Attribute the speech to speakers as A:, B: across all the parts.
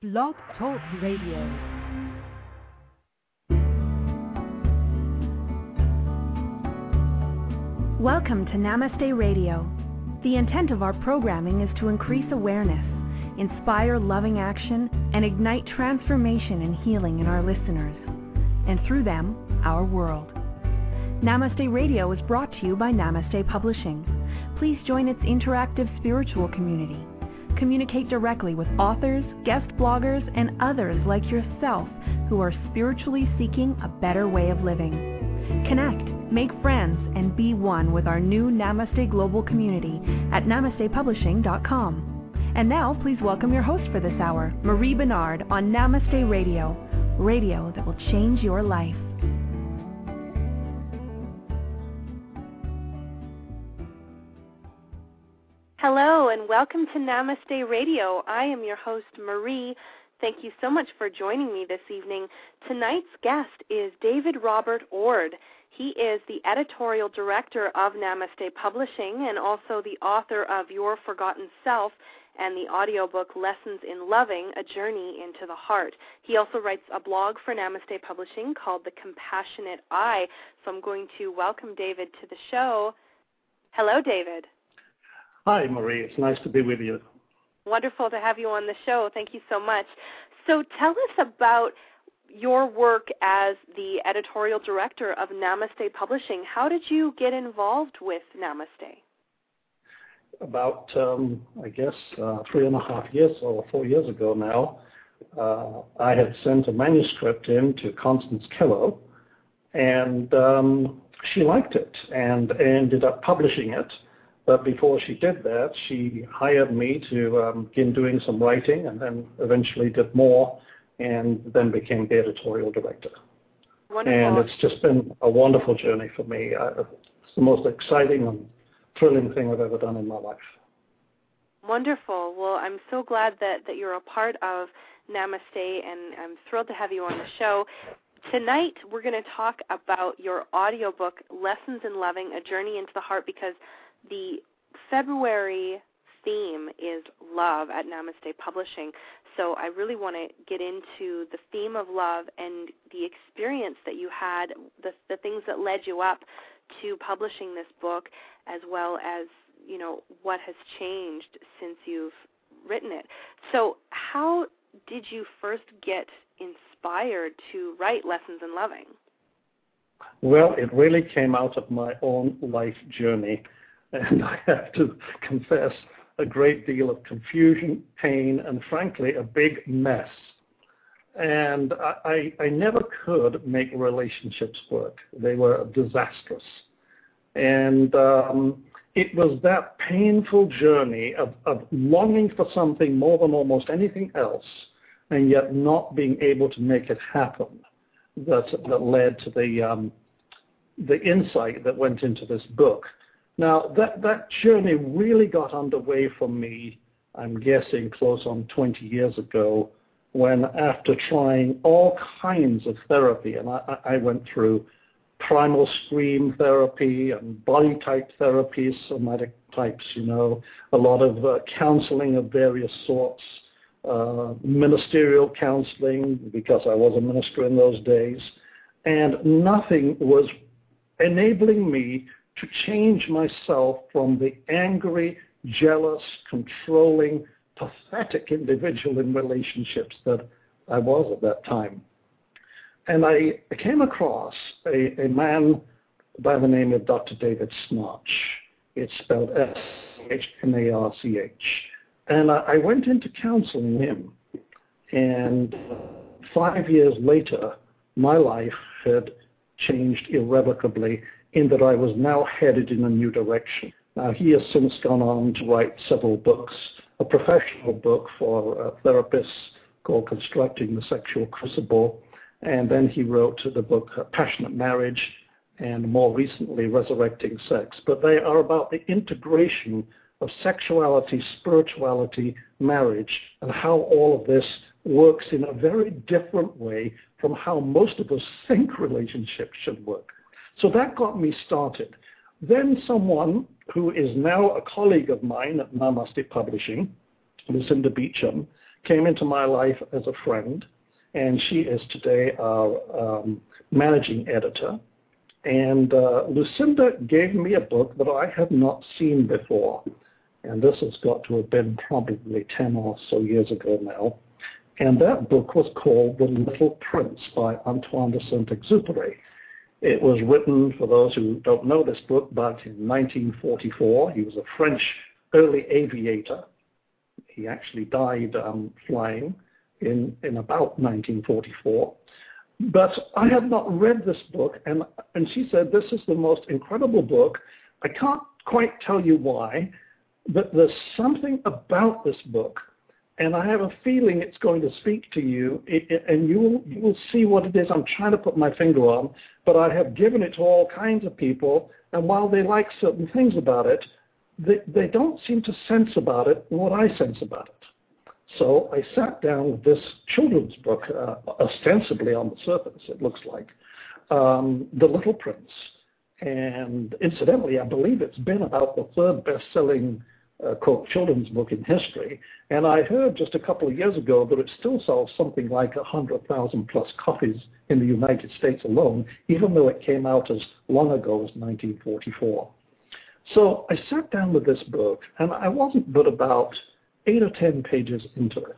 A: Blog Talk Radio. Welcome to Namaste Radio. The intent of our programming is to increase awareness, inspire loving action, and ignite transformation and healing in our listeners, and through them, our world. Namaste Radio is brought to you by Namaste Publishing. Please join its interactive spiritual community. Communicate directly with authors, guest bloggers, and others like yourself who are spiritually seeking a better way of living. Connect, make friends, and be one with our new Namaste Global community at namastepublishing.com. And now, please welcome your host for this hour, Marie Bernard, on Namaste Radio, radio that will change your life.
B: Hello and welcome to Namaste Radio. I am your host, Marie. Thank you so much for joining me this evening. Tonight's guest is David Robert Ord. He is the editorial director of Namaste Publishing and also the author of Your Forgotten Self and the audiobook Lessons in Loving, A Journey into the Heart. He also writes a blog for Namaste Publishing called The Compassionate Eye. So I'm going to welcome David to the show. Hello, David.
C: Hi, Marie. It's nice to be with you.
B: Wonderful to have you on the show. Thank you so much. So tell us about your work as the editorial director of Namaste Publishing. How did you get involved with Namaste?
C: About, 3.5 years or 4 years ago now, I had sent a manuscript in to Constance Kello, and she liked it and ended up publishing it. But before she did that, she hired me to begin doing some writing and then eventually did more and then became the editorial director.
B: Wonderful.
C: And it's just been a wonderful journey for me. It's the most exciting and thrilling thing I've ever done in my life.
B: Wonderful. Well, I'm so glad that you're a part of Namaste, and I'm thrilled to have you on the show. Tonight, we're going to talk about your audiobook, Lessons in Loving, A Journey into the Heart, because the February theme is love at Namaste Publishing. So I really want to get into the theme of love and the experience that you had, the things that led you up to publishing this book, as well as, you know, what has changed since you've written it. So how did you first get inspired to write Lessons in Loving?
C: Well, it really came out of my own life journey. And I have to confess, a great deal of confusion, pain, and frankly, a big mess. And I never could make relationships work. They were disastrous. And it was that painful journey of longing for something more than almost anything else, and yet not being able to make it happen that led to the insight that went into this book. Now, that journey really got underway for me, I'm guessing, close on 20 years ago, when after trying all kinds of therapy, and I went through primal scream therapy and body type therapies, somatic types, a lot of counseling of various sorts, ministerial counseling, because I was a minister in those days, and nothing was enabling me to change myself from the angry, jealous, controlling, pathetic individual in relationships that I was at that time. And I came across a man by the name of Dr. David Schnarch. It's spelled S-H-N-A-R-C-H. And I went into counseling him. And 5 years later, my life had changed irrevocably, in that I was now headed in a new direction. Now, he has since gone on to write several books, a professional book for therapists called Constructing the Sexual Crucible, and then he wrote the book Passionate Marriage, and more recently, Resurrecting Sex. But they are about the integration of sexuality, spirituality, marriage, and how all of this works in a very different way from how most of us think relationships should work. So that got me started. Then someone who is now a colleague of mine at Namaste Publishing, Lucinda Beecham, came into my life as a friend, and she is today our managing editor. And Lucinda gave me a book that I had not seen before, and this has got to have been probably 10 or so years ago now. And that book was called The Little Prince by Antoine de Saint-Exupéry. It was written, for those who don't know this book, back in 1944. He was a French early aviator. He actually died flying in about 1944. But I had not read this book, and she said, this is the most incredible book. I can't quite tell you why, but there's something about this book, and I have a feeling it's going to speak to you, and you will see what it is I'm trying to put my finger on, but I have given it to all kinds of people, and while they like certain things about it, they don't seem to sense about it what I sense about it. So I sat down with this children's book, ostensibly on the surface, it looks like, The Little Prince. And incidentally, I believe it's been about the third best-selling, quote, children's book in history. And I heard just a couple of years ago that it still sells something like 100,000 plus copies in the United States alone, even though it came out as long ago as 1944. So I sat down with this book, and I wasn't but about 8 or 10 pages into it.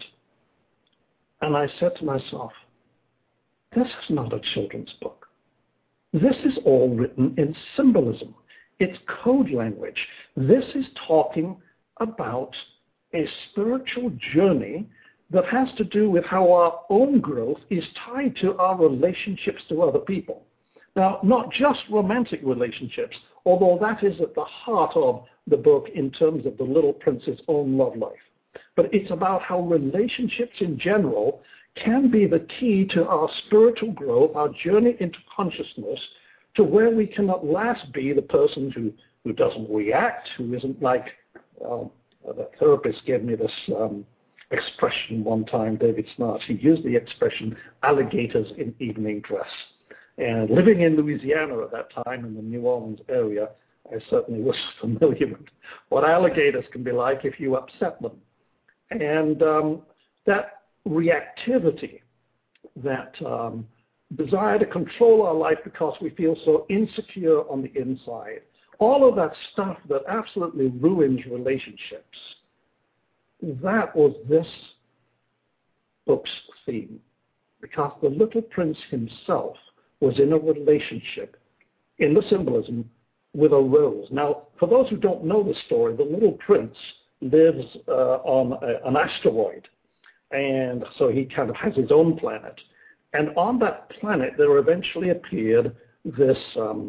C: And I said to myself, this is not a children's book. This is all written in symbolism. It's code language. This is talking about a spiritual journey that has to do with how our own growth is tied to our relationships to other people. Now, not just romantic relationships, although that is at the heart of the book in terms of the Little Prince's own love life. But it's about how relationships in general can be the key to our spiritual growth, our journey into consciousness, to where we can at last be the person who doesn't react, who isn't like, the therapist gave me this expression one time, David Snart. He used the expression, alligators in evening dress. And living in Louisiana at that time, in the New Orleans area, I certainly was familiar with what alligators can be like if you upset them. And that reactivity, that desire to control our life because we feel so insecure on the inside, all of that stuff that absolutely ruins relationships, that was this book's theme. Because the Little Prince himself was in a relationship, in the symbolism, with a rose. Now, for those who don't know the story, the Little Prince lives on an asteroid, and so he kind of has his own planet. And on that planet, there eventually appeared this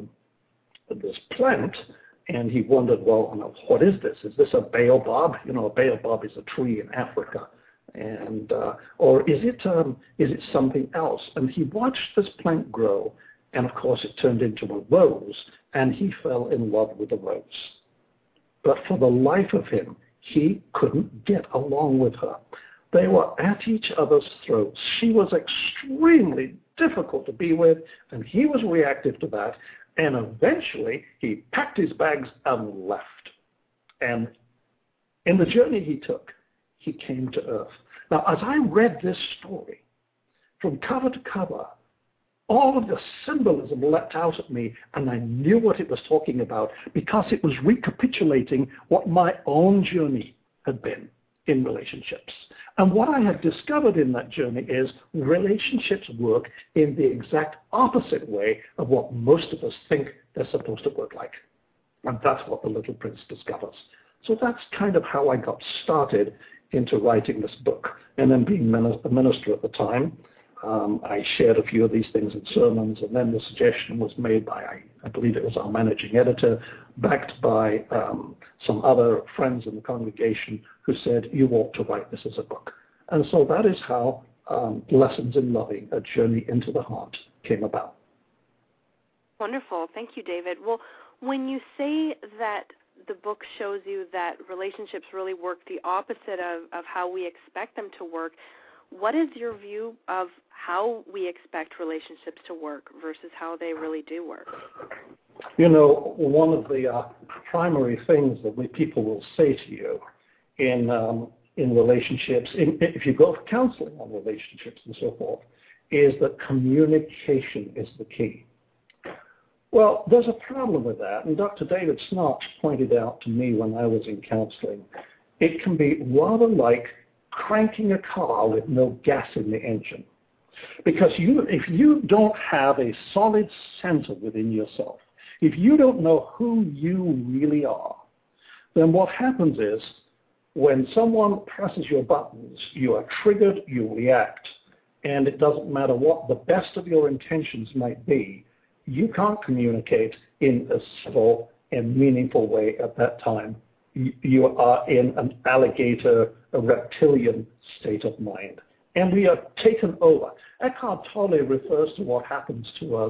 C: plant, and he wondered, well, what is this? Is this a baobab? You know, a baobab is a tree in Africa, and or is it something else? And he watched this plant grow, and of course, it turned into a rose, and he fell in love with the rose. But for the life of him, he couldn't get along with her. They were at each other's throats. She was extremely difficult to be with, and he was reactive to that. And eventually, he packed his bags and left. And in the journey he took, he came to Earth. Now, as I read this story, from cover to cover, all of the symbolism leapt out at me, and I knew what it was talking about because it was recapitulating what my own journey had been in relationships. And what I had discovered in that journey is relationships work in the exact opposite way of what most of us think they're supposed to work like. And that's what the Little Prince discovers. So that's kind of how I got started into writing this book. And then being a minister at the time, I shared a few of these things in sermons, and then the suggestion was made by, I believe it was our managing editor, backed by some other friends in the congregation who said, you ought to write this as a book. And so that is how Lessons in Loving, A Journey into the Heart came about.
B: Wonderful. Thank you, David. Well, when you say that the book shows you that relationships really work the opposite of how we expect them to work, what is your view of how we expect relationships to work versus how they really do work?
C: You know, one of the primary things that people will say to you in in relationships, if you go for counseling on relationships and so forth, is that communication is the key. Well, there's a problem with that, and Dr. David Snarch pointed out to me when I was in counseling, it can be rather like cranking a car with no gas in the engine. Because if you don't have a solid center within yourself, if you don't know who you really are, then what happens is when someone presses your buttons, you are triggered, you react, and it doesn't matter what the best of your intentions might be, you can't communicate in a civil and meaningful way at that time. You are in an alligator, a reptilian state of mind. And we are taken over. Eckhart Tolle refers to what happens to us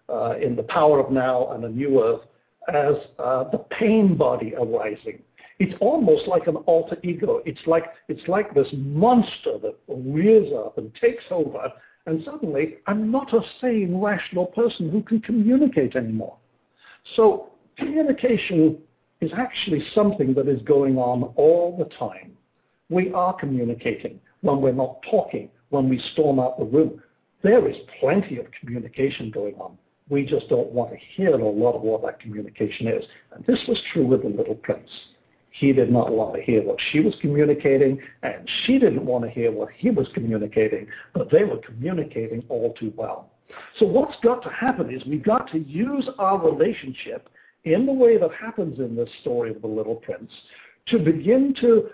C: in The Power of Now and A New Earth as the pain body arising. It's almost like an alter ego. It's like this monster that rears up and takes over, and suddenly I'm not a sane, rational person who can communicate anymore. So communication is actually something that is going on all the time. We are communicating when we're not talking, when we storm out the room. There is plenty of communication going on. We just don't want to hear a lot of what that communication is. And this was true with the Little Prince. He did not want to hear what she was communicating, and she didn't want to hear what he was communicating, but they were communicating all too well. So what's got to happen is we've got to use our relationship in the way that happens in this story of the Little Prince to begin to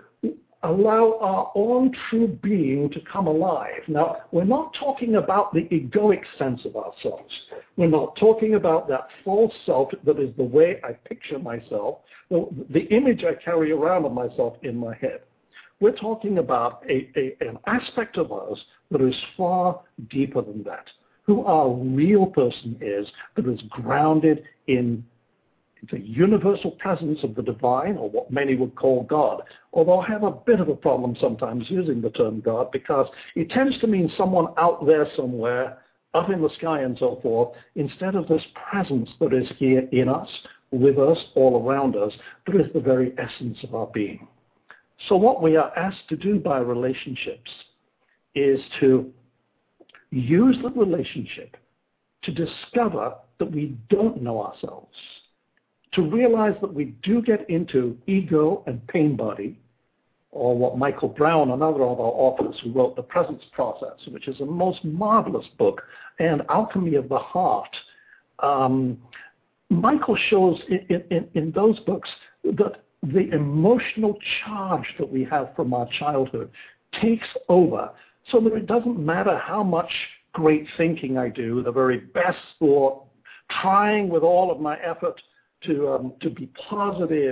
C: allow our own true being to come alive. Now, we're not talking about the egoic sense of ourselves. We're not talking about that false self that is the way I picture myself, the image I carry around of myself in my head. We're talking about an aspect of us that is far deeper than that, who our real person is, that is grounded in the universal presence of the divine, or what many would call God, although I have a bit of a problem sometimes using the term God because it tends to mean someone out there somewhere, up in the sky and so forth, instead of this presence that is here in us, with us, all around us, that is the very essence of our being. So what we are asked to do by relationships is to use the relationship to discover that we don't know ourselves, to realize that we do get into ego and pain body, or what Michael Brown, another of our authors who wrote The Presence Process, which is a most marvelous book, and Alchemy of the Heart. Michael shows in those books that the emotional charge that we have from our childhood takes over, so that it doesn't matter how much great thinking I do, the very best thought, trying with all of my effort to be positive,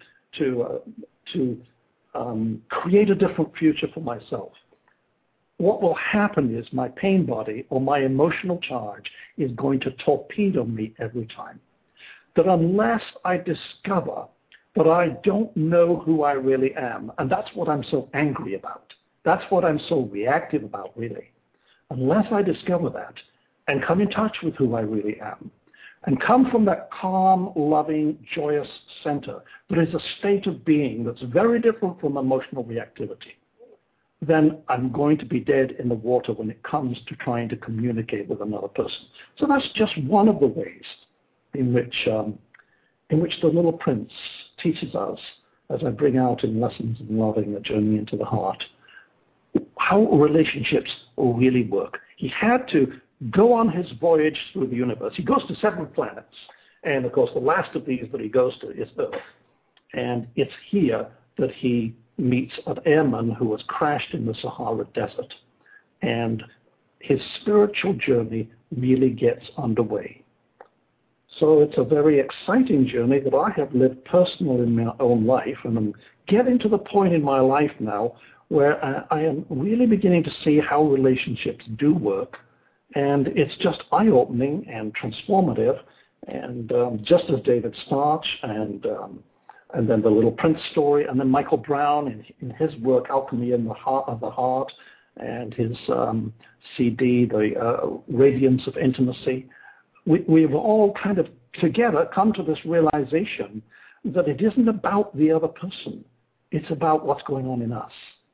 C: to create a different future for myself. What will happen is my pain body or my emotional charge is going to torpedo me every time. That unless I discover that I don't know who I really am, and that's what I'm so angry about, that's what I'm so reactive about really, unless I discover that and come in touch with who I really am, and come from that calm, loving, joyous center that is a state of being that's very different from emotional reactivity, then I'm going to be dead in the water when it comes to trying to communicate with another person. So that's just one of the ways in which the Little Prince teaches us, as I bring out in Lessons in Loving, A Journey into the Heart, how relationships really work. He had to go on his voyage through the universe. He goes to 7 planets, and of course the last of these that he goes to is Earth. And it's here that he meets an airman who has crashed in the Sahara Desert. And his spiritual journey really gets underway. So it's a very exciting journey that I have lived personally in my own life, and I'm getting to the point in my life now where I am really beginning to see how relationships do work. And it's just eye-opening and transformative, and just as David Snarch and then the Little Prince story, and then Michael Brown in his work, Alchemy of the Heart, and his CD, The Radiance of Intimacy, we've all kind of together come to this realization that it isn't about the other person. It's about what's going on in us.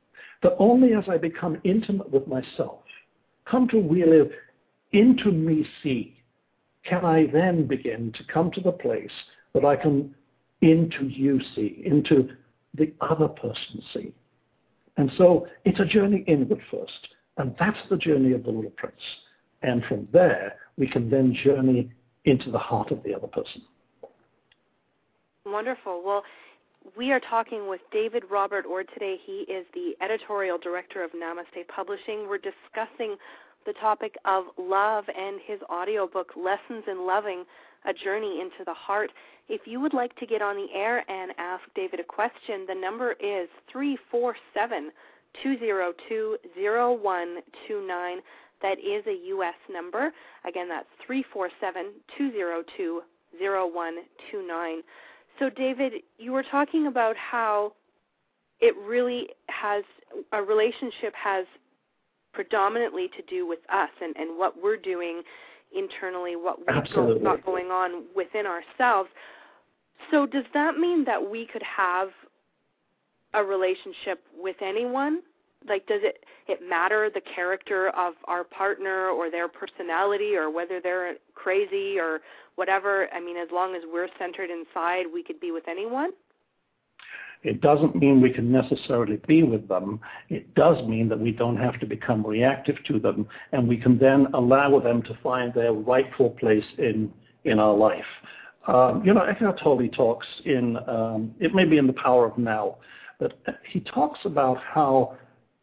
C: that only as I become intimate with myself, come to really into me see, can I then begin to come to the place that I can into you see, into the other person see. And so it's a journey inward first, and that's the journey of the Little Prince. And from there, we can then journey into the heart of the other person.
B: Wonderful. Well, we are talking with David Robert Ord today. He is the editorial director of Namaste Publishing. We're discussing the topic of love and his audiobook, Lessons in Loving, A Journey into the Heart. If you would like to get on the air and ask David a question, the number is 347-202-0129. That is a U.S. number. Again, that's 347-202-0129. So, David, you were talking about how it really has, a relationship has predominantly to do with us and what we're doing internally, what we've got going on within ourselves. So does that mean that we could have a relationship with anyone? Like, does it matter the character of our partner or their personality or whether they're crazy or whatever? I mean, as long as we're centered inside, we could be with anyone?
C: It doesn't mean we can necessarily be with them. It does mean that we don't have to become reactive to them, and we can then allow them to find their rightful place in our life. Eckhart Tolle talks in, it may be in The Power of Now, but he talks about how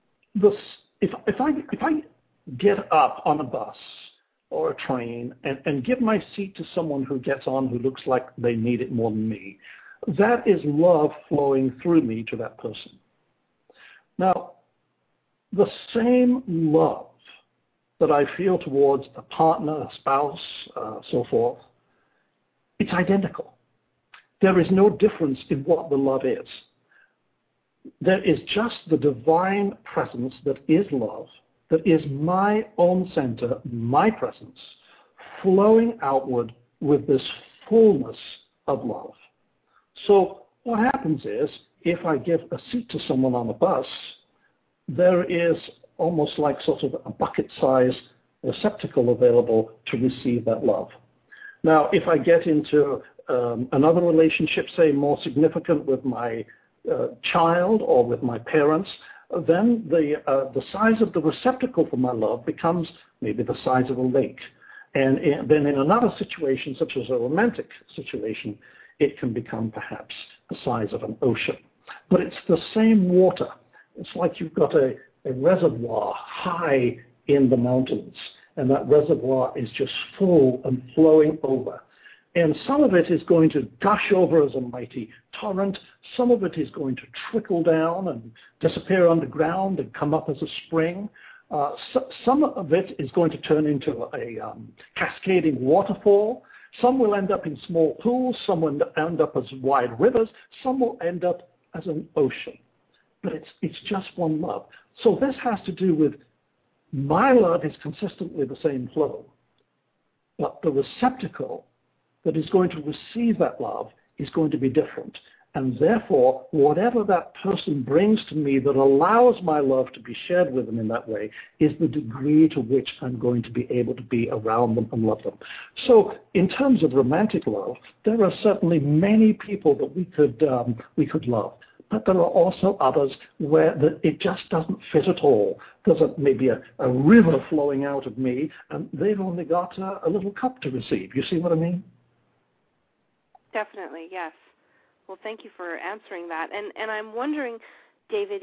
C: if I get up on a bus or a train and give my seat to someone who gets on who looks like they need it more than me, that is love flowing through me to that person. Now, the same love that I feel towards a partner, a spouse, so forth, it's identical. There is no difference in what the love is. There is just the divine presence that is love, that is my own center, my presence, flowing outward with this fullness of love. So what happens is, if I give a seat to someone on a bus, there is almost like sort of a bucket-sized receptacle available to receive that love. Now, if I get into another relationship, say more significant with my child or with my parents, then the size of the receptacle for my love becomes maybe the size of a lake. And then in another situation, such as a romantic situation, it can become perhaps the size of an ocean. But it's the same water. It's like you've got a reservoir high in the mountains, and that reservoir is just full and flowing over. And some of it is going to gush over as a mighty torrent. Some of it is going to trickle down and disappear underground and come up as a spring. Some of it is going to turn into a cascading waterfall. Some will end up in small pools. Some will end up as wide rivers. Some will end up as an ocean. But it's just one love. So this has to do with my love is consistently the same flow, but the receptacle that is going to receive that love is going to be different. And therefore, whatever that person brings to me that allows my love to be shared with them in that way is the degree to which I'm going to be able to be around them and love them. So in terms of romantic love, there are certainly many people that we could love. But there are also others where it just doesn't fit at all. There's maybe a river flowing out of me, and they've only got a little cup to receive. You see what I mean?
B: Definitely, yes. Well, thank you for answering that. And I'm wondering, David,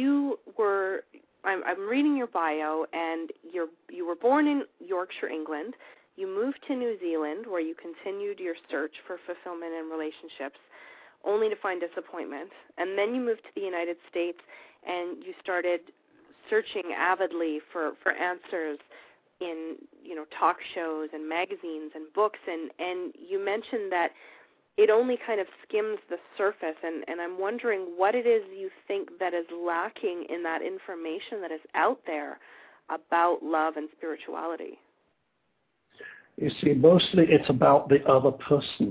B: I'm reading your bio, and you were born in Yorkshire, England. You moved to New Zealand, where you continued your search for fulfillment in relationships, only to find disappointment. And then you moved to the United States, and you started searching avidly for answers in talk shows and magazines and books. And you mentioned that it only kind of skims the surface, and I'm wondering what it is you think that is lacking in that information that is out there about love and spirituality.
C: You see, mostly it's about the other person.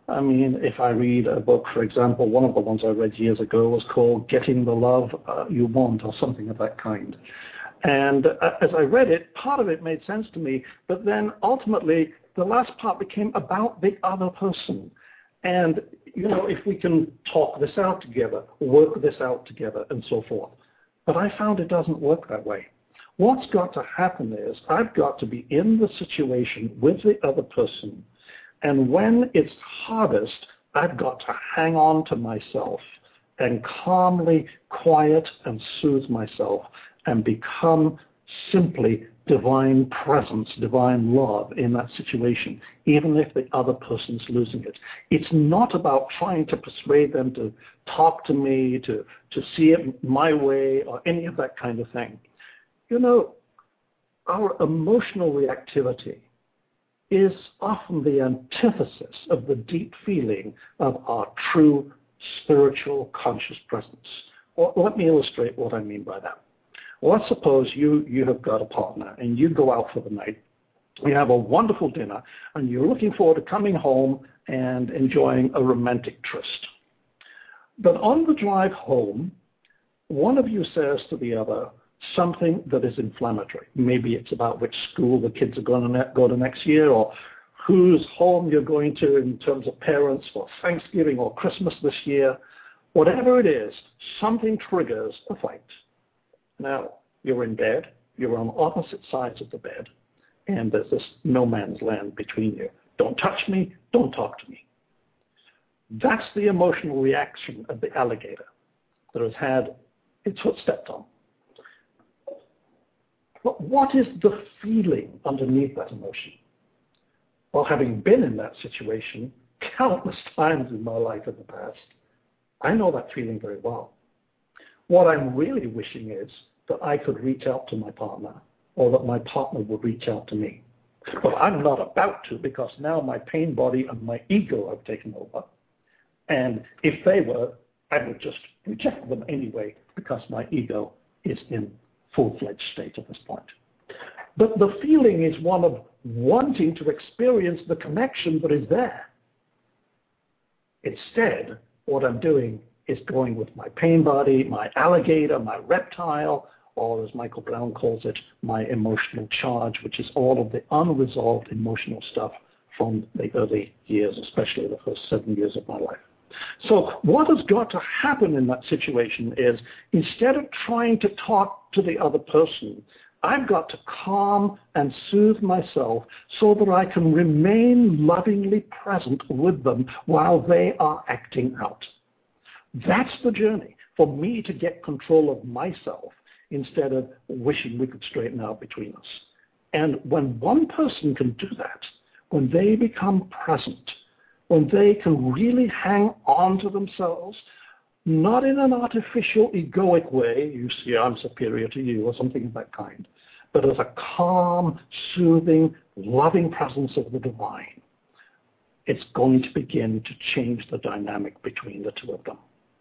C: I mean, if I read a book, for example, one of the ones I read years ago was called Getting the Love You Want, or something of that kind. And as I read it, part of it made sense to me, but then ultimately the last part became about the other person. And, you know, if we can talk this out together, work this out together, and so forth. But I found it doesn't work that way. What's got to happen is I've got to be in the situation with the other person. And when it's hardest, I've got to hang on to myself and calmly quiet and soothe myself and become simply divine presence, divine love in that situation, even if the other person's losing it. It's not about trying to persuade them to talk to me, to see it my way, or any of that kind of thing. You know, our emotional reactivity is often the antithesis of the deep feeling of our true spiritual conscious presence. Well, let me illustrate what I mean by that. Well, let's suppose you have got a partner and you go out for the night. You have a wonderful dinner and you're looking forward to coming home and enjoying a romantic tryst. But on the drive home, one of you says to the other something that is inflammatory. Maybe it's about which school the kids are going to go to next year, or whose home you're going to in terms of parents for Thanksgiving or Christmas this year. Whatever it is, something triggers a fight. Now, you're in bed, you're on opposite sides of the bed, and there's this no man's land between you. Don't touch me, don't talk to me. That's the emotional reaction of the alligator that has had its foot stepped on. But what is the feeling underneath that emotion? Well, having been in that situation countless times in my life in the past, I know that feeling very well. What I'm really wishing is that I could reach out to my partner, or that my partner would reach out to me. But I'm not about to, because now my pain body and my ego have taken over. And if they were, I would just reject them anyway, because my ego is in full-fledged state at this point. But the feeling is one of wanting to experience the connection that is there. Instead, what I'm doing is going with my pain body, my alligator, my reptile, or as Michael Brown calls it, my emotional charge, which is all of the unresolved emotional stuff from the early years, especially the first 7 years of my life. So what has got to happen in that situation is, instead of trying to talk to the other person, I've got to calm and soothe myself so that I can remain lovingly present with them while they are acting out. That's the journey, for me to get control of myself instead of wishing we could straighten out between us. And when one person can do that, when they become present, when they can really hang on to themselves, not in an artificial, egoic way, you see, I'm superior to you, or something of that kind, but as a calm, soothing, loving presence of the divine, it's going to begin to change the dynamic between the two of them.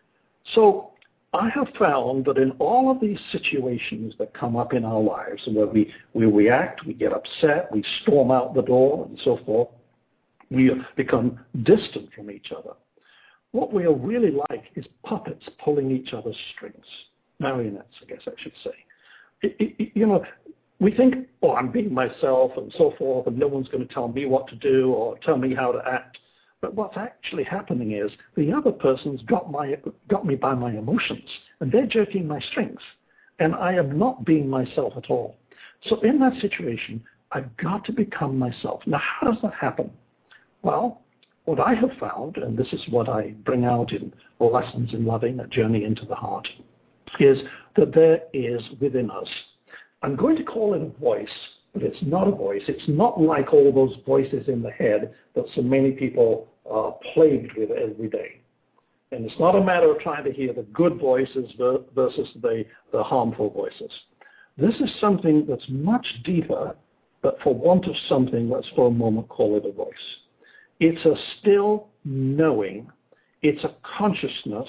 C: So I have found that in all of these situations that come up in our lives, where we react, we get upset, we storm out the door, and so forth, we become distant from each other. What we are really like is puppets pulling each other's strings. Marionettes, I guess I should say. You know, we think, oh, I'm being myself and so forth, and no one's going to tell me what to do or tell me how to act. But what's actually happening is the other person's got me by my emotions, and they're jerking my strings, and I am not being myself at all. So in that situation, I've got to become myself. Now, how does that happen? Well, what I have found, and this is what I bring out in Lessons in Loving, A Journey into the Heart, is that there is within us, I'm going to call it a voice, but it's not a voice. It's not like all those voices in the head that so many people are plagued with every day. And it's not a matter of trying to hear the good voices versus the harmful voices. This is something that's much deeper, but for want of something, let's for a moment call it a voice. It's a still knowing. It's a consciousness.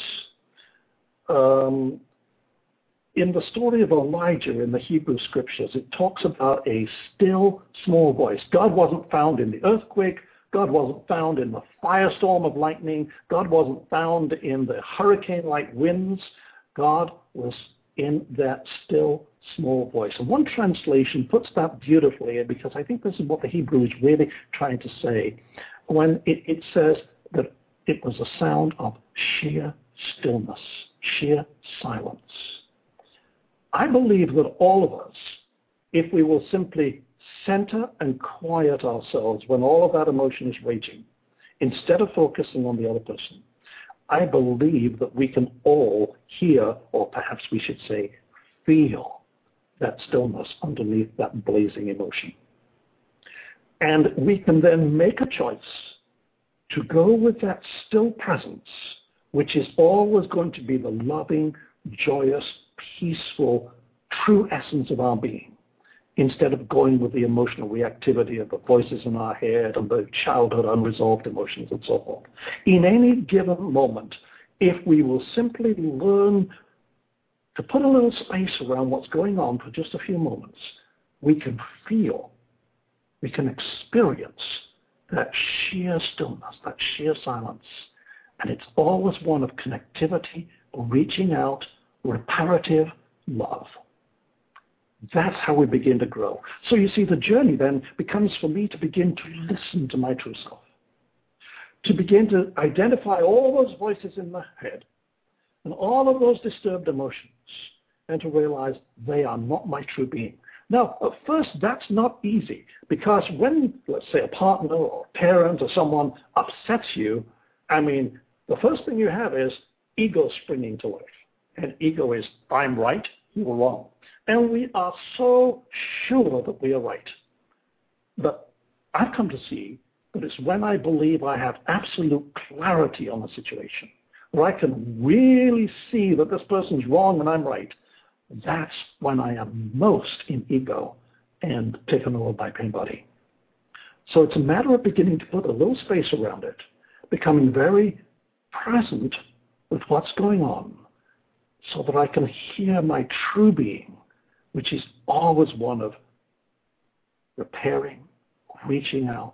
C: In the story of Elijah in the Hebrew Scriptures, it talks about a still small voice. God wasn't found in the earthquake, God wasn't found in the firestorm of lightning. God wasn't found in the hurricane-like winds. God was in that still, small voice. And one translation puts that beautifully, because I think this is what the Hebrew is really trying to say, when it says that it was a sound of sheer stillness, sheer silence. I believe that all of us, if we will simply center and quiet ourselves when all of that emotion is raging, instead of focusing on the other person, I believe that we can all hear, or perhaps we should say, feel that stillness underneath that blazing emotion. And we can then make a choice to go with that still presence, which is always going to be the loving, joyous, peaceful, true essence of our being, instead of going with the emotional reactivity of the voices in our head and the childhood unresolved emotions and so forth. In any given moment, if we will simply learn to put a little space around what's going on for just a few moments, we can feel, we can experience that sheer stillness, that sheer silence. And it's always one of connectivity, reaching out, reparative love. That's how we begin to grow. So you see, the journey then becomes for me to begin to listen to my true self, to begin to identify all those voices in the head and all of those disturbed emotions, and to realize they are not my true being. Now, at first, that's not easy, because when, let's say, a partner or a parent or someone upsets you, I mean, the first thing you have is ego springing to life. And ego is, I'm right, you're wrong. And we are so sure that we are right. But I've come to see that it's when I believe I have absolute clarity on the situation, where I can really see that this person's wrong and I'm right, that's when I am most in ego and taken over by pain body. So it's a matter of beginning to put a little space around it, becoming very present with what's going on, so that I can hear my true being, which is always one of repairing, reaching out,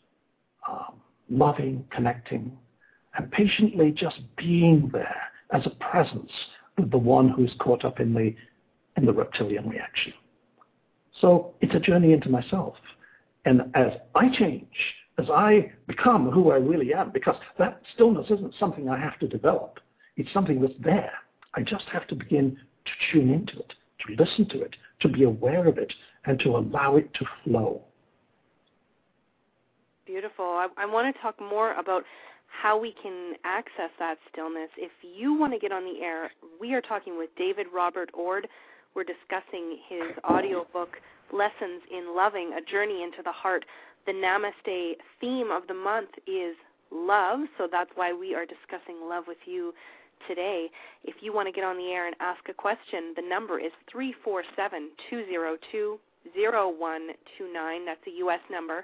C: loving, connecting, and patiently just being there as a presence with the one who's caught up in the reptilian reaction. So it's a journey into myself. And as I change, as I become who I really am, because that stillness isn't something I have to develop. It's something that's there. I just have to begin to tune into it, to listen to it, to be aware of it, and to allow it to flow.
B: Beautiful. I want to talk more about how we can access that stillness. If you want to get on the air, we are talking with David Robert Ord. We're discussing his audiobook, Lessons in Loving, A Journey into the Heart. The Namaste theme of the month is love, so that's why we are discussing love with you today. If you want to get on the air and ask a question, the number is 347-202-0129. That's a U.S. number,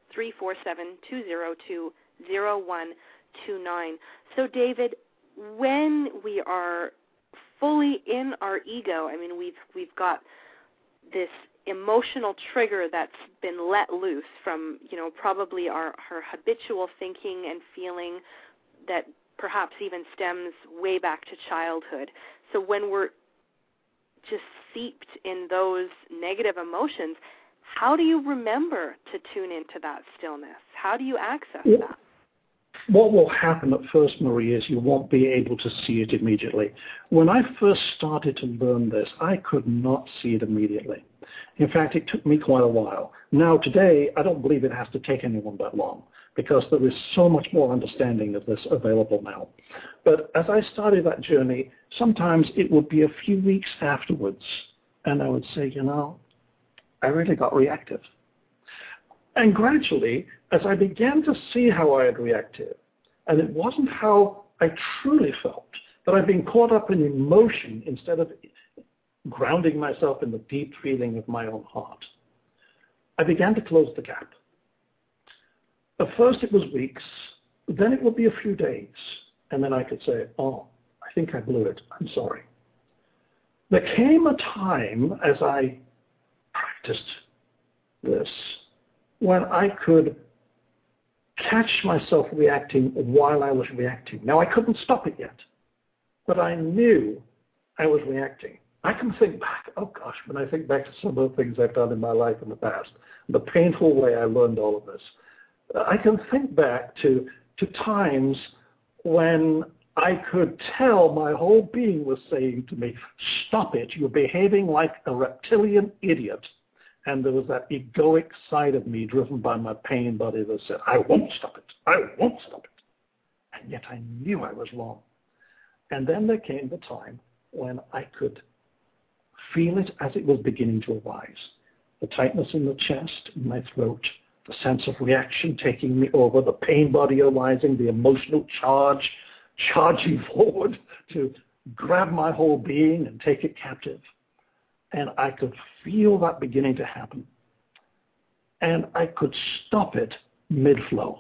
B: 347-202-0129. So, David, when we are fully in our ego, I mean, we've got this emotional trigger that's been let loose from, probably our habitual thinking and feeling that perhaps even stems way back to childhood. So when we're just seeped in those negative emotions, how do you remember to tune into that stillness? How do you access that?
C: What will happen at first, Marie, is you won't be able to see it immediately. When I first started to learn this, I could not see it immediately. In fact, it took me quite a while. Now, today, I don't believe it has to take anyone that long, because there is so much more understanding of this available now. But as I started that journey, sometimes it would be a few weeks afterwards, and I would say, I really got reactive. And gradually, as I began to see how I had reacted, and it wasn't how I truly felt, that I'd been caught up in emotion instead of grounding myself in the deep feeling of my own heart, I began to close the gap. At first it was weeks, then it would be a few days, and then I could say, I think I blew it, I'm sorry. There came a time as I practiced this when I could catch myself reacting while I was reacting. Now, I couldn't stop it yet, but I knew I was reacting. I can think back, oh gosh, when I think back to some of the things I've done in my life in the past, the painful way I learned all of this, I can think back to times when I could tell my whole being was saying to me, stop it, you're behaving like a reptilian idiot. And there was that egoic side of me driven by my pain body that said, I won't stop it, I won't stop it. And yet I knew I was wrong. And then there came the time when I could feel it as it was beginning to arise. The tightness in the chest, in my throat, the sense of reaction taking me over, the pain body arising, the emotional charge, charging forward to grab my whole being and take it captive. And I could feel that beginning to happen. And I could stop it mid-flow.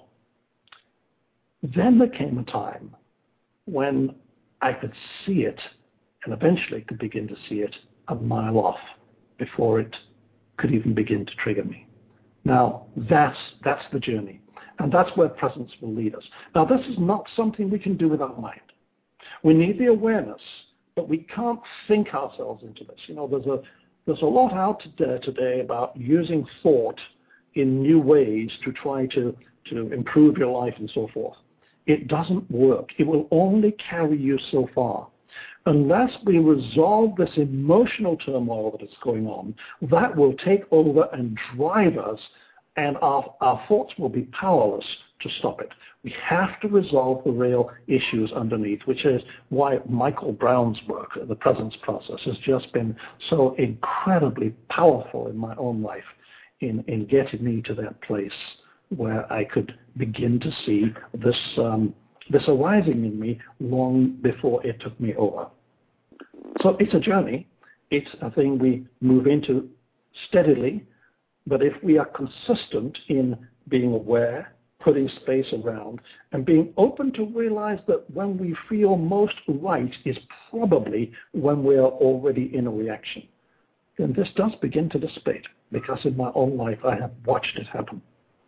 C: Then there came a time when I could see it, and eventually could begin to see it a mile off before it could even begin to trigger me. Now, that's the journey. And that's where presence will lead us. Now, this is not something we can do with our mind. We need the awareness, but we can't think ourselves into this. You know, there's a lot out there today about using thought in new ways to try to improve your life and so forth. It doesn't work. It will only carry you so far. Unless we resolve this emotional turmoil that is going on, that will take over and drive us, and our thoughts will be powerless to stop it. We have to resolve the real issues underneath, which is why Michael Brown's work, the presence process, has just been so incredibly powerful in my own life in getting me to that place where I could begin to see this arising in me long before it took me over. So it's a journey. It's a thing we move into steadily, but if we are consistent in being aware, putting space around, and being open to realize that when we feel most right is probably when we are already in a reaction, then this does begin to dissipate, because in my own life I have watched it happen.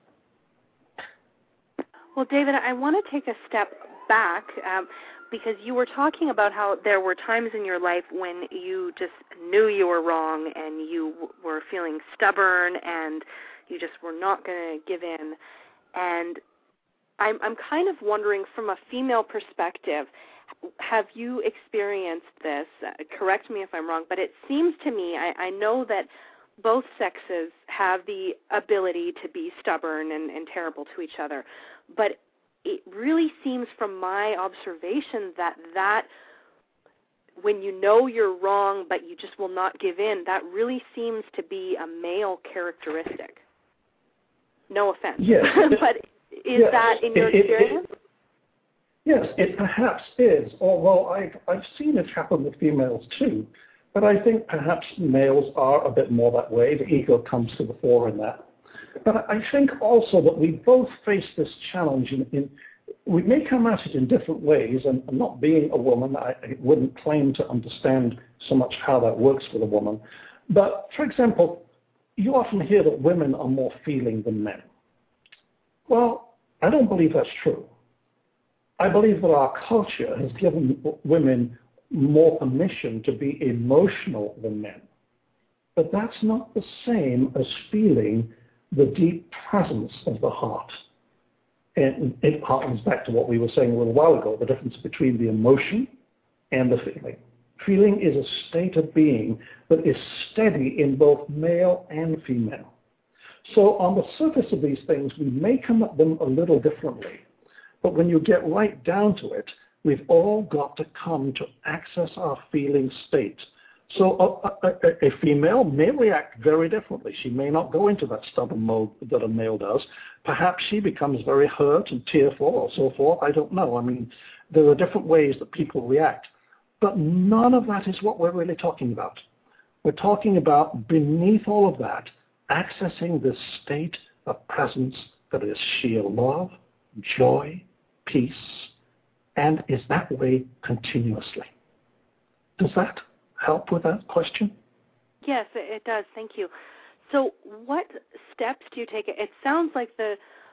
B: Well, David, I want to take a step back because you were talking about how there were times in your life when you just knew you were wrong and you were feeling stubborn and you just were not going to give in. And I'm kind of wondering, from a female perspective, have you experienced this? Correct me if I'm wrong, but it seems to me, I know that both sexes have the ability to be stubborn and terrible to each other, but it really seems from my observation that when you know you're wrong but you just will not give in, that really seems to be a male characteristic. No offense.
C: Yes.
B: But is that in your experience?
C: Yes, it perhaps is, although I've seen it happen with females too. But I think perhaps males are a bit more that way. The ego comes to the fore in that. But I think also that we both face this challenge we may come at it in different ways, and not being a woman, I wouldn't claim to understand so much how that works with a woman. But, for example, you often hear that women are more feeling than men. Well, I don't believe that's true. I believe that our culture has given women more permission to be emotional than men. But that's not the same as feeling the deep presence of the heart. And it harkens back to what we were saying a little while ago, the difference between the emotion and the feeling. Feeling is a state of being that is steady in both male and female. So on the surface of these things, we may come at them a little differently. But when you get right down to it, we've all got to come to access our feeling state. So a female may react very differently. She may not go into that stubborn mode that a male does. Perhaps she becomes very hurt and tearful or so forth. I don't know. I mean, there are different ways that people react. But none of that is what we're really talking about. We're talking about, beneath all of that, accessing this state of presence that is sheer love, joy, peace, and is that way continuously. Does that help with that question?
B: Yes, it does. Thank you. So what steps do you take? It sounds like the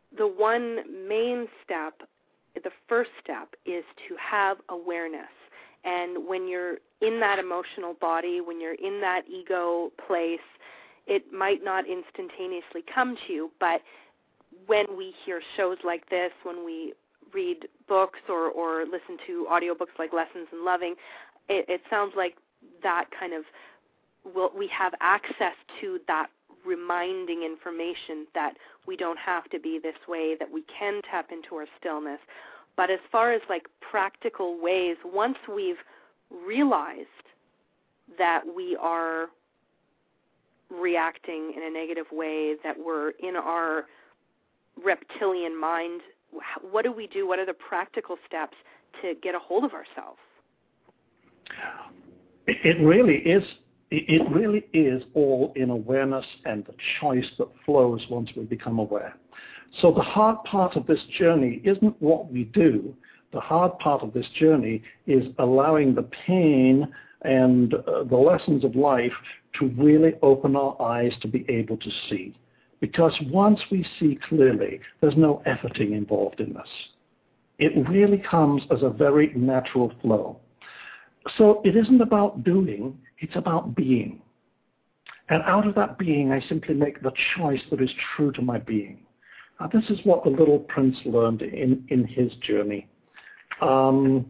B: the one main step, the first step, is to have awareness. And when you're in that emotional body, when you're in that ego place, it might not instantaneously come to you, but when we hear shows like this, when we read books or listen to audiobooks like Lessons in Loving, it sounds like that kind of, we have access to that reminding information that we don't have to be this way, that we can tap into our stillness. But as far as like practical ways, once we've realized that we are reacting in a negative way, that we're in our reptilian mind, what do we do? What are the practical steps to get a hold of ourselves?
C: It really is all in awareness and the choice that flows once we become aware. So the hard part of this journey isn't what we do. The hard part of this journey is allowing the pain and the lessons of life to really open our eyes to be able to see. Because once we see clearly, there's no efforting involved in this. It really comes as a very natural flow. So it isn't about doing, it's about being. And out of that being, I simply make the choice that is true to my being. Now, this is what the little prince learned in his journey. Do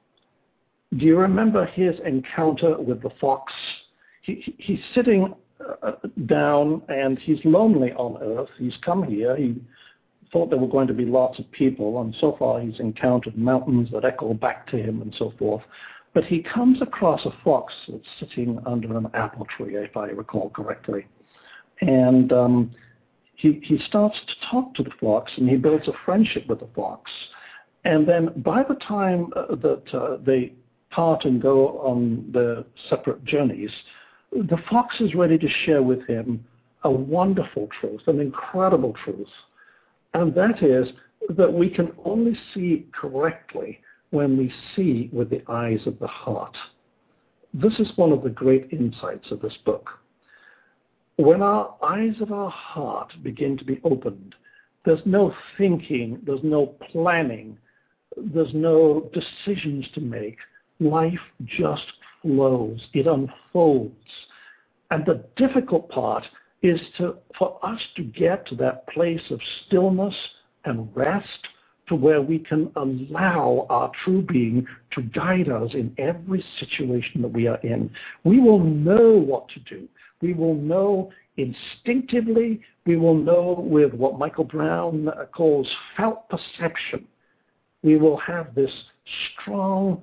C: you remember his encounter with the fox? He's sitting down and he's lonely on earth. He's come here. He thought there were going to be lots of people, and so far he's encountered mountains that echo back to him and so forth. But he comes across a fox that's sitting under an apple tree, if I recall correctly. And he starts to talk to the fox, and he builds a friendship with the fox. And then by the time that they part and go on their separate journeys, the fox is ready to share with him a wonderful truth, an incredible truth. And that is that we can only see correctly when we see with the eyes of the heart. This is one of the great insights of this book. When our eyes of our heart begin to be opened, there's no thinking, there's no planning, there's no decisions to make. Life just flows. It unfolds. And the difficult part is for us to get to that place of stillness and rest, to where we can allow our true being to guide us in every situation that we are in. We will know what to do. We will know instinctively. We will know with what Michael Brown calls felt perception. We will have this strong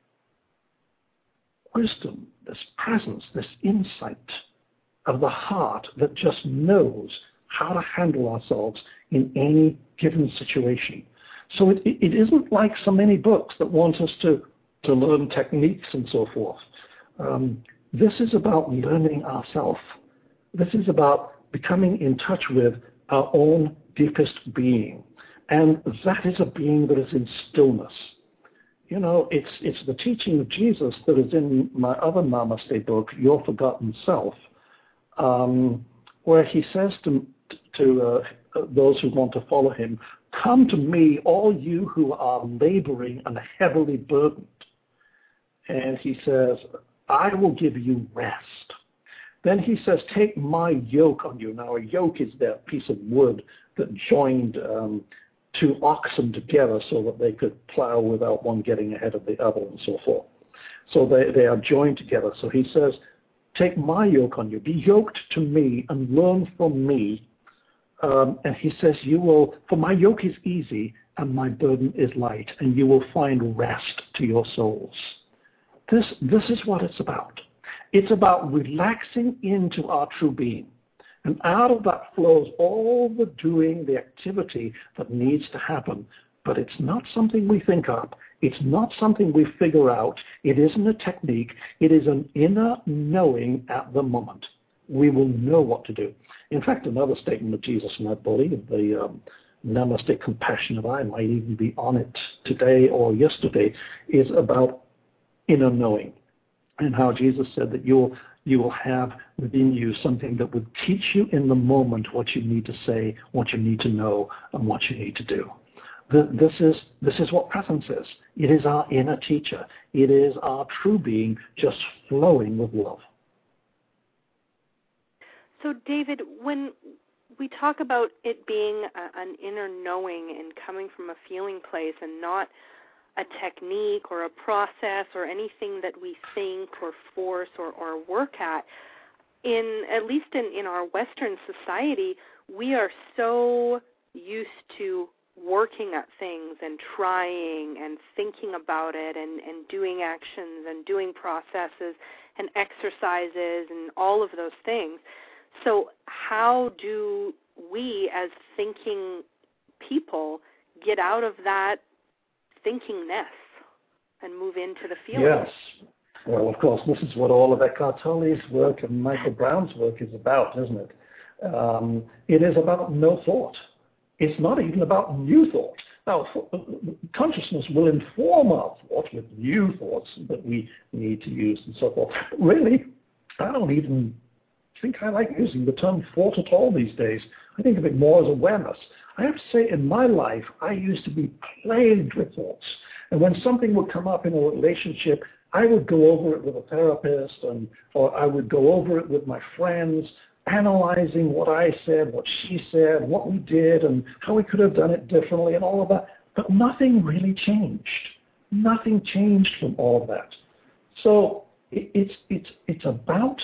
C: wisdom, this presence, this insight of the heart that just knows how to handle ourselves in any given situation. So it isn't like so many books that want us to learn techniques and so forth. This is about learning ourselves. This is about becoming in touch with our own deepest being. And that is a being that is in stillness. You know, it's the teaching of Jesus that is in my other Namaste book, Your Forgotten Self, where he says to those who want to follow him, "Come to me, all you who are laboring and heavily burdened." And he says, "I will give you rest." Then he says, "Take my yoke on you." Now, a yoke is that piece of wood that joined two oxen together so that they could plow without one getting ahead of the other and so forth. So they are joined together. So he says, "Take my yoke on you. Be yoked to me and learn from me." And he says, for my yoke is easy and my burden is light, and you will find rest to your souls. This is what it's about. It's about relaxing into our true being. And out of that flows all the doing, the activity that needs to happen. But it's not something we think up. It's not something we figure out. It isn't a technique. It is an inner knowing at the moment. We will know what to do. In fact, another statement of Jesus, and I believe the Namaste Compassionate Eye might even be on it today or yesterday, is about inner knowing, and how Jesus said that you'll you will have within you something that will teach you in the moment what you need to say, what you need to know, and what you need to do. This is what presence is. It is our inner teacher. It is our true being just flowing with love.
B: So, David, when we talk about it being an inner knowing and coming from a feeling place and not a technique or a process or anything that we think or force or work at least in our Western society, we are so used to working at things and trying and thinking about it and doing actions and doing processes and exercises and all of those things. So how do we as thinking people get out of that thinkingness and move into the feeling?
C: Yes. Well, of course, this is what all of Eckhart Tolle's work and Michael Brown's work is about, isn't it? It is about no thought. It's not even about new thought. Now, consciousness will inform our thought with new thoughts that we need to use and so forth. But really, I don't even think I like using the term thought at all these days. I think of it more as awareness. I have to say, in my life, I used to be plagued with thoughts. And when something would come up in a relationship, I would go over it with a therapist, or I would go over it with my friends, analyzing what I said, what she said, what we did, and how we could have done it differently and all of that. But nothing really changed. Nothing changed from all of that. So it's about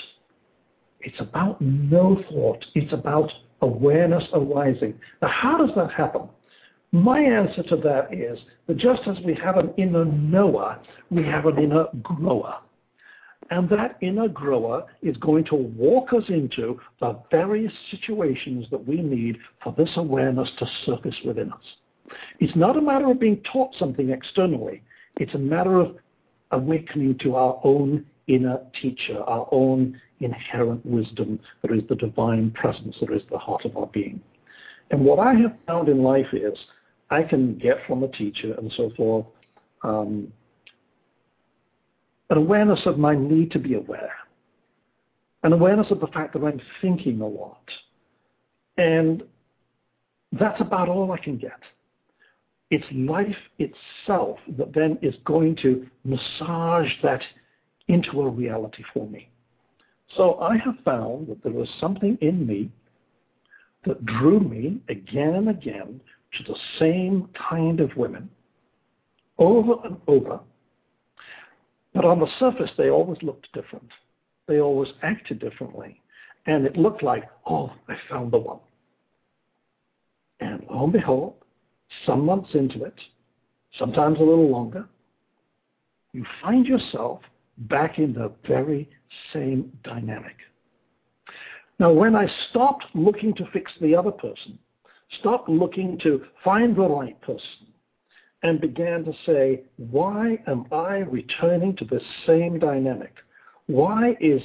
C: no thought. It's about awareness arising. Now, how does that happen? My answer to that is that just as we have an inner knower, we have an inner grower. And that inner grower is going to walk us into the various situations that we need for this awareness to surface within us. It's not a matter of being taught something externally. It's a matter of awakening to our own inner teacher, our own inherent wisdom that is the divine presence, that is the heart of our being. And what I have found in life is I can get from a teacher and so forth an awareness of my need to be aware, an awareness of the fact that I'm thinking a lot. And that's about all I can get. It's life itself that then is going to massage that into a reality for me. So I have found that there was something in me that drew me again and again to the same kind of women over and over. But on the surface, they always looked different. They always acted differently. And it looked like, oh, I found the one. And lo and behold, some months into it, sometimes a little longer, you find yourself back in the very same dynamic. Now, when I stopped looking to fix the other person, stopped looking to find the right person, and began to say, why am I returning to this same dynamic? What is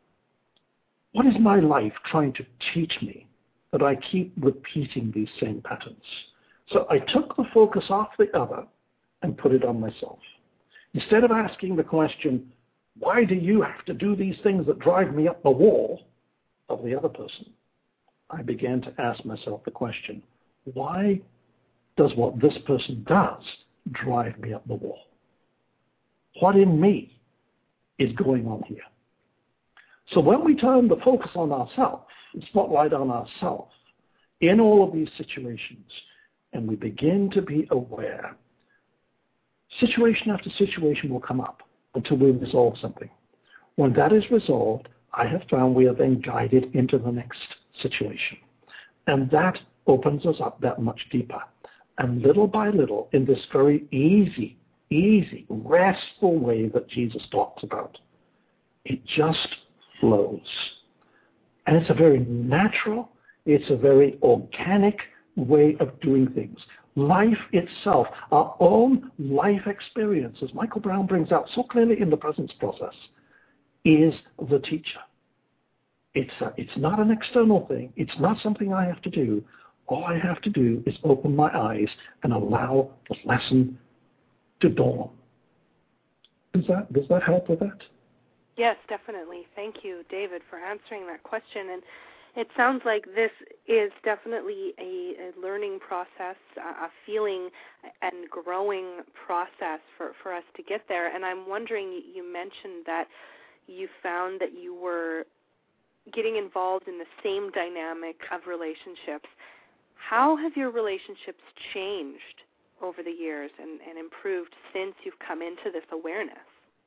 C: my life trying to teach me that I keep repeating these same patterns? So I took the focus off the other and put it on myself. Instead of asking the question, why do you have to do these things that drive me up the wall of the other person? I began to ask myself the question, why does what this person does drive me up the wall? What in me is going on here? So when we turn the focus on ourselves, the spotlight on ourselves, in all of these situations, and we begin to be aware, situation after situation will come up until we resolve something. When that is resolved, I have found we are then guided into the next situation. And that opens us up that much deeper. And little by little, in this very easy, restful way that Jesus talks about, it just flows. And it's a very natural, it's a very organic way of doing things. Life itself, our own life experience, as Michael Brown brings out so clearly in the presence process, is the teacher. It's not an external thing. It's not something I have to do. All I have to do is open my eyes and allow the lesson to dawn. Does that help with that?
B: Yes, definitely. Thank you, David, for answering that question. And it sounds like this is definitely a learning process, a feeling and growing process for us to get there. And I'm wondering, you mentioned that you found that you were getting involved in the same dynamic of relationships. How have your relationships changed over the years and improved since you've come into this awareness?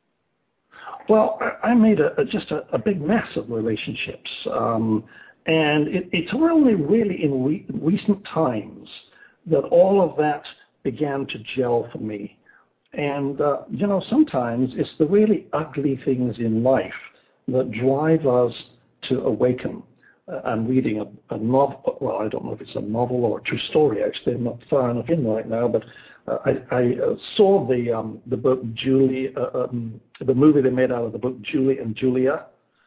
C: Well, I made just a big mess of relationships. And it's only really in recent times that all of that began to gel for me. And, sometimes it's the really ugly things in life that drive us to awaken. I'm reading a novel, well, I don't know if it's a novel or a true story, actually. I'm not far enough in right now, but I saw the book Julie, the movie they made out of the book Julie and Julia.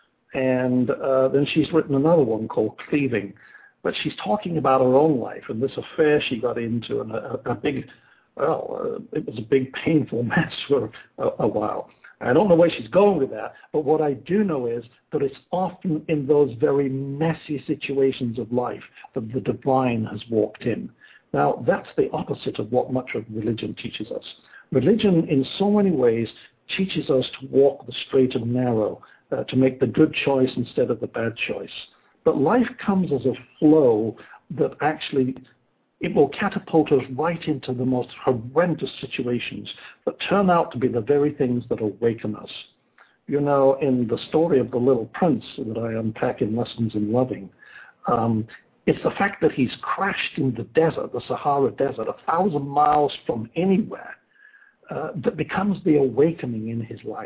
C: And then she's written another one called Cleaving. But she's talking about her own life and this affair she got into, and it was a big painful mess for a while. I don't know where she's going with that, but what I do know is that it's often in those very messy situations of life that the divine has walked in. Now, that's the opposite of what much of religion teaches us. Religion, in so many ways, teaches us to walk the straight and narrow, to make the good choice instead of the bad choice. But life comes as a flow that actually, it will catapult us right into the most horrendous situations that turn out to be the very things that awaken us. In the story of the Little Prince that I unpack in Lessons in Loving, it's the fact that he's crashed in the desert, the Sahara Desert, 1,000 miles from anywhere, that becomes the awakening in his life.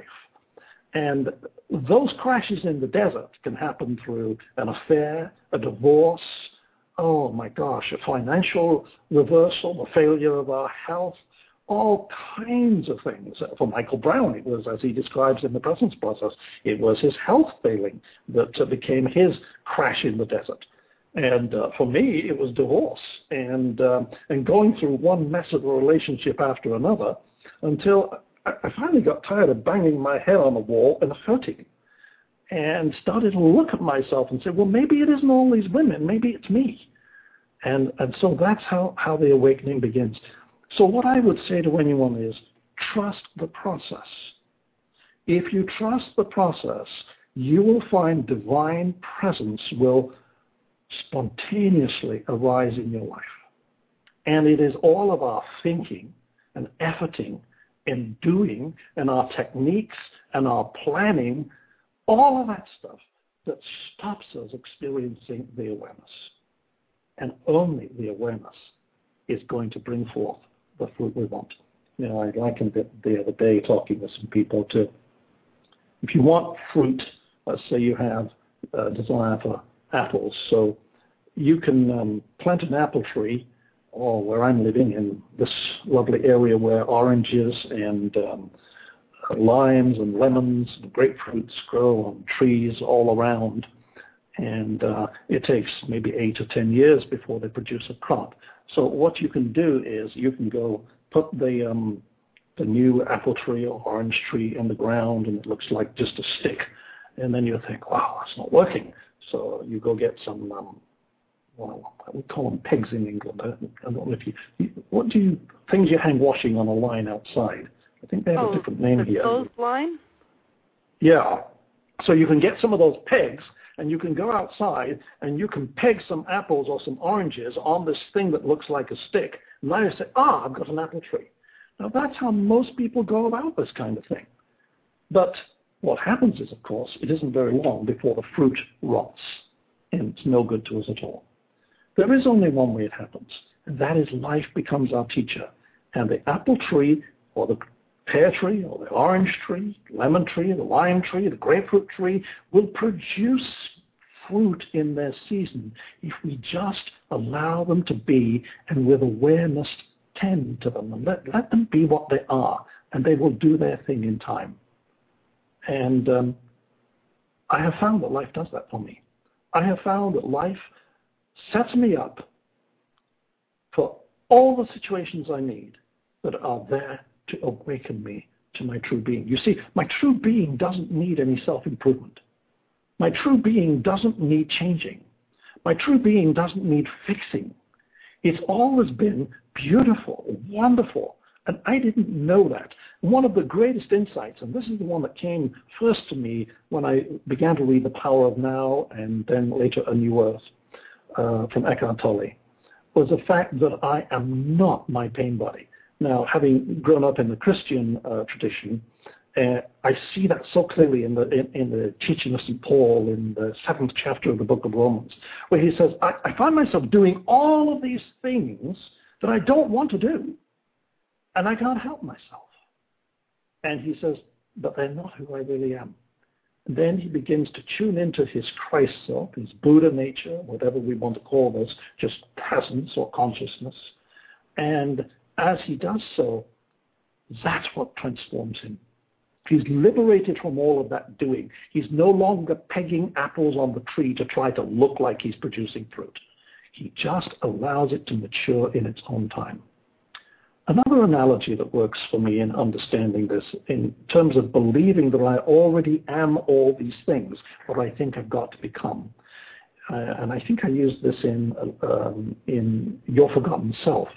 C: And those crashes in the desert can happen through an affair, a divorce, oh my gosh, a financial reversal, a failure of our health, all kinds of things. For Michael Brown, it was, as he describes in The Presence Process, it was his health failing that became his crash in the desert. And for me, it was divorce and going through one mess of a relationship after another until I finally got tired of banging my head on the wall and hurting, and started to look at myself and say, well, maybe it isn't all these women, maybe it's me. And so that's how the awakening begins. So what I would say to anyone is, trust the process. If you trust the process, you will find divine presence will spontaneously arise in your life. And it is all of our thinking and efforting and doing and our techniques and our planning, all of that stuff that stops us experiencing the awareness. And only the awareness is going to bring forth the fruit we want. I likened it the other day talking with some people to, if you want fruit, let's say you have a desire for apples, so you can plant an apple tree, or where I'm living in this lovely area where oranges and limes and lemons and grapefruits grow on trees all around. And it takes maybe 8 to 10 years before they produce a crop. So what you can do is you can go put the new apple tree or orange tree in the ground, and it looks like just a stick. And then you think, wow, that's not working. So you go get some we call them pegs in England. I don't know if things you hang washing on a line outside. I think they have a different name here.
B: Clothesline?
C: Yeah. So you can get some of those pegs, and you can go outside, and you can peg some apples or some oranges on this thing that looks like a stick. And now you say, I've got an apple tree. Now that's how most people go about this kind of thing. But what happens is, of course, it isn't very long before the fruit rots, and it's no good to us at all. There is only one way it happens, and that is life becomes our teacher. And the apple tree, or the pear tree, or the orange tree, lemon tree, the lime tree, the grapefruit tree, will produce fruit in their season if we just allow them to be, and with awareness tend to them, and let them be what they are, and they will do their thing in time. And I have found that life does that for me. I have found that life sets me up for all the situations I need that are there to awaken me to my true being. You see, my true being doesn't need any self-improvement. My true being doesn't need changing. My true being doesn't need fixing. It's always been beautiful, wonderful, and I didn't know that. One of the greatest insights, and this is the one that came first to me when I began to read The Power of Now and then later A New Earth from Eckhart Tolle, was the fact that I am not my pain body. Now, having grown up in the Christian tradition, I see that so clearly in the teaching of St. Paul in the 7th chapter of the book of Romans, where he says, I find myself doing all of these things that I don't want to do, and I can't help myself. And he says, but they're not who I really am. And then he begins to tune into his Christ self, his Buddha nature, whatever we want to call this, just presence or consciousness. And as he does so, that's what transforms him. He's liberated from all of that doing. He's no longer pegging apples on the tree to try to look like he's producing fruit. He just allows it to mature in its own time. Another analogy that works for me in understanding this, in terms of believing that I already am all these things, what I think I've got to become. And I think I used this in Your Forgotten Self.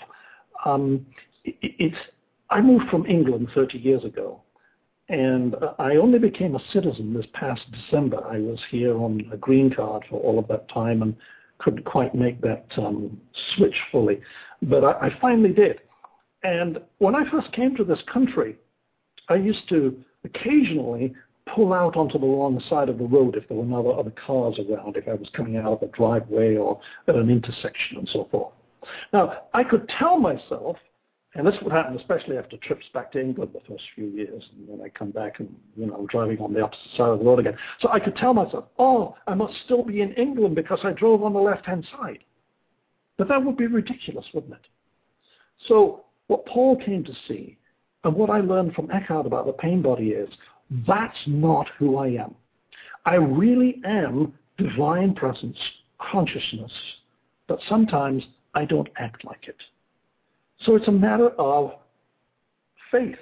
C: I moved from England 30 years ago. And I only became a citizen this past December. I was here on a green card for all of that time and couldn't quite make that switch fully. But I finally did. And when I first came to this country, I used to occasionally pull out onto the wrong side of the road if there were no other cars around, if I was coming out of a driveway or at an intersection and so forth. Now, I could tell myself, and this would happen especially after trips back to England the first few years, and then I come back and, I'm driving on the opposite side of the road again. So I could tell myself, I must still be in England because I drove on the left-hand side. But that would be ridiculous, wouldn't it? So what Paul came to see, and what I learned from Eckhart about the pain body is, that's not who I am. I really am divine presence, consciousness, but sometimes I don't act like it. So it's a matter of faith,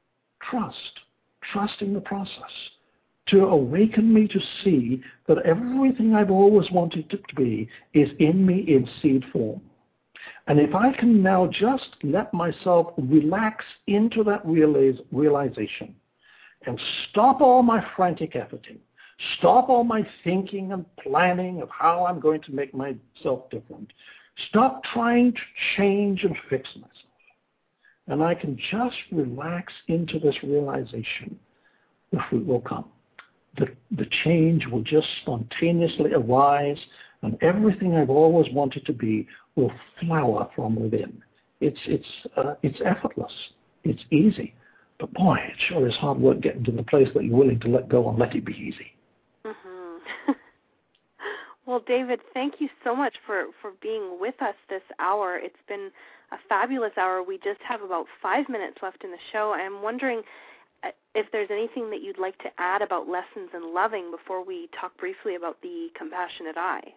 C: trusting the process, to awaken me to see that everything I've always wanted it to be is in me in seed form. And if I can now just let myself relax into that realization and stop all my frantic efforting, stop all my thinking and planning of how I'm going to make myself different, stop trying to change and fix myself, and I can just relax into this realization, the fruit will come. The change will just spontaneously arise, and everything I've always wanted to be will flower from within. It's effortless. It's easy. But boy, it sure is hard work getting to the place that you're willing to let go and let it be easy.
B: Mm-hmm. Well, David, thank you so much for being with us this hour. It's been a fabulous hour. We just have about 5 minutes left in the show. I'm wondering if there's anything that you'd like to add about lessons in loving before we talk briefly about the compassionate eye.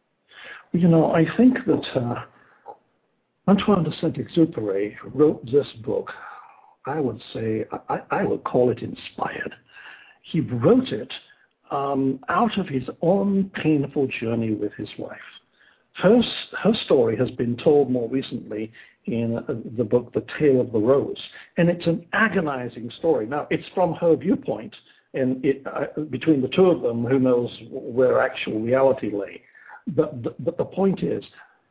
C: I think that Antoine de Saint-Exupéry wrote this book, I would say, I would call it inspired. He wrote it out of his own painful journey with his wife. Her story has been told more recently in the book, The Tale of the Rose, and it's an agonizing story. Now, it's from her viewpoint, and between the two of them, who knows where actual reality lay. But the point is,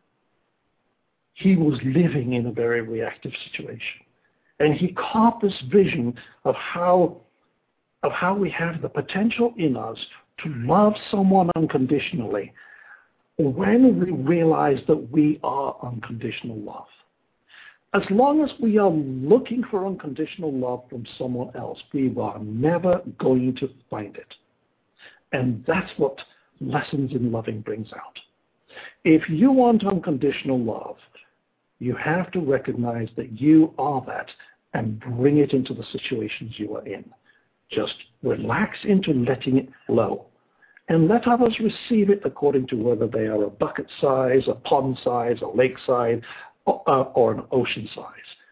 C: he was living in a very reactive situation. And he caught this vision of how we have the potential in us to love someone unconditionally when we realize that we are unconditional love. As long as we are looking for unconditional love from someone else, we are never going to find it. And that's what Lessons in Loving brings out. If you want unconditional love, you have to recognize that you are that and bring it into the situations you are in. Just relax into letting it flow and let others receive it according to whether they are a bucket size, a pond size, a lake size, or an ocean size.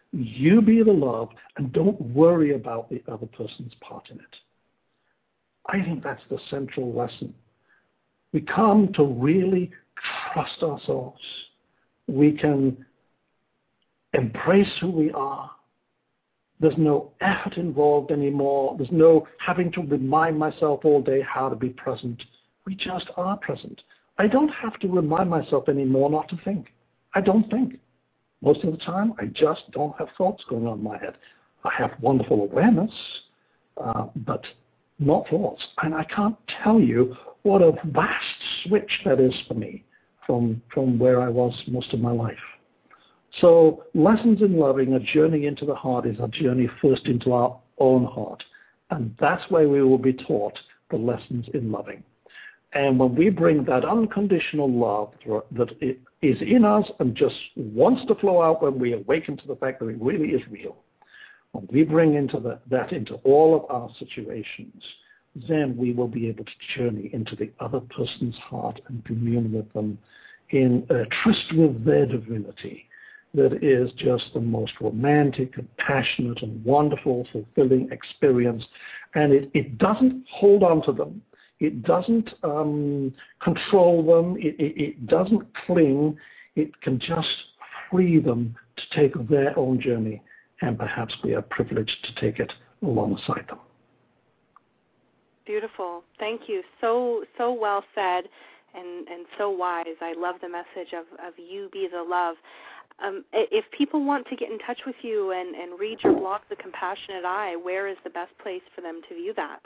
C: You be the love, and don't worry about the other person's part in it. I think that's the central lesson. We come to really trust ourselves. We can embrace who we are. There's no effort involved anymore. There's no having to remind myself all day how to be present. We just are present. I don't have to remind myself anymore not to think. I don't think. Most of the time, I just don't have thoughts going on in my head. I have wonderful awareness, but not thoughts. And I can't tell you what a vast switch that is for me from where I was most of my life. So Lessons in Loving, a journey into the heart, is a journey first into our own heart. And that's where we will be taught the lessons in loving. And when we bring that unconditional love that is in us and just wants to flow out when we awaken to the fact that it really is real, when we bring that into all of our situations, then we will be able to journey into the other person's heart and commune with them in a tryst with their divinity that is just the most romantic and passionate and wonderful, fulfilling experience. And it doesn't hold on to them. It doesn't control them. It doesn't cling. It can just free them to take their own journey, and perhaps we are privileged to take it alongside them.
B: Beautiful. Thank you. So well said and so wise. I love the message of you be the love. If people want to get in touch with you and read your blog, The Compassionate Eye, where is the best place for them to view that?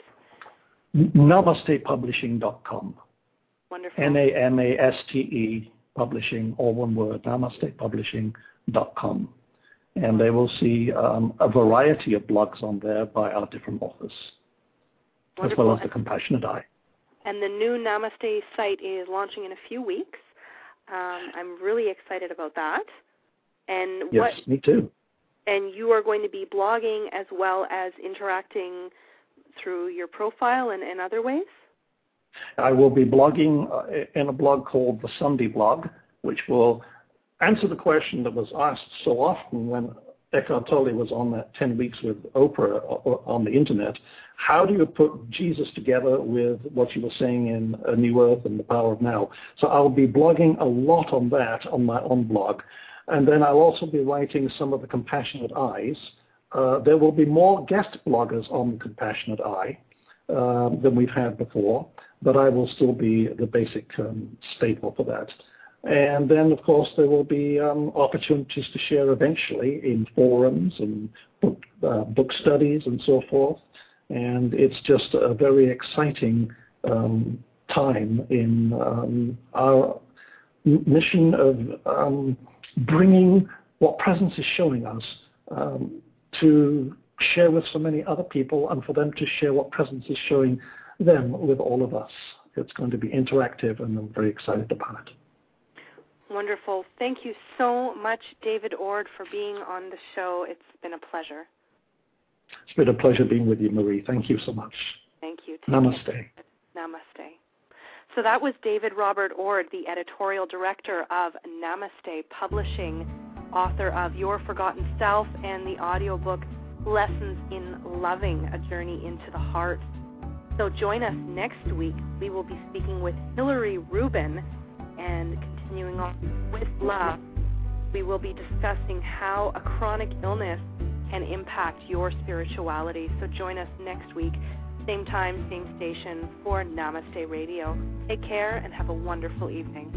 C: NamastePublishing.com.
B: Wonderful.
C: NAMASTE Publishing, all one word, NamastePublishing.com. And they will see a variety of blogs on there by our different authors, wonderful, as well as The Compassionate Eye.
B: And the new Namaste site is launching in a few weeks. I'm really excited about that. And
C: yes, me too.
B: And you are going to be blogging as well as interacting through your profile and in other ways?
C: I will be blogging in a blog called The Sunday Blog, which will answer the question that was asked so often when Eckhart Tolle was on that 10 Weeks with Oprah on the internet. How do you put Jesus together with what you were saying in A New Earth and The Power of Now? So I'll be blogging a lot on that on my own blog. And then I'll also be writing some of The Compassionate Eyes. There will be more guest bloggers on The Compassionate Eye than we've had before, but I will still be the basic staple for that. And then, of course, there will be opportunities to share eventually in forums and book studies and so forth. And it's just a very exciting time in our mission of bringing what Presence is showing us to share with so many other people, and for them to share what Presence is showing them with all of us. It's going to be interactive, and I'm very excited about it.
B: Wonderful. Thank you so much, David Ord, for being on the show. It's been a pleasure.
C: It's been a pleasure being with you, Marie. Thank you so much.
B: Thank you.
C: Namaste.
B: Namaste. So that was David Robert Ord, the editorial director of Namaste Publishing, author of Your Forgotten Self and the audiobook Lessons in Loving, A Journey into the Heart. So join us next week. We will be speaking with Hillary Rubin, and continuing on with love, we will be discussing how a chronic illness can impact your spirituality. So join us next week, same time, same station, for Namaste Radio. Take care and have a wonderful evening.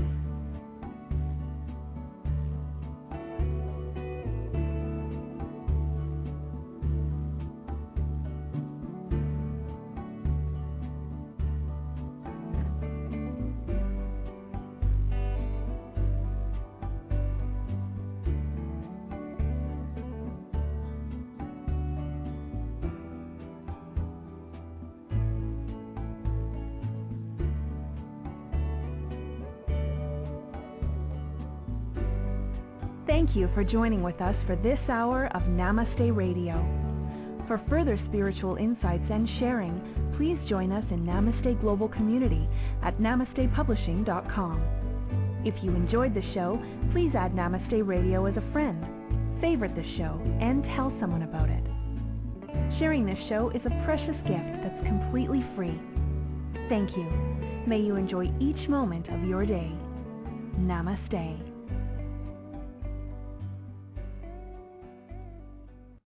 A: Thank you for joining with us for this hour of Namaste Radio. For further spiritual insights and sharing, please join us in Namaste Global Community at namastepublishing.com. If you enjoyed the show, please add Namaste Radio as a friend. favorite the show, and tell someone about it. Sharing this show is a precious gift that's completely free. Thank you. May you enjoy each moment of your day. Namaste.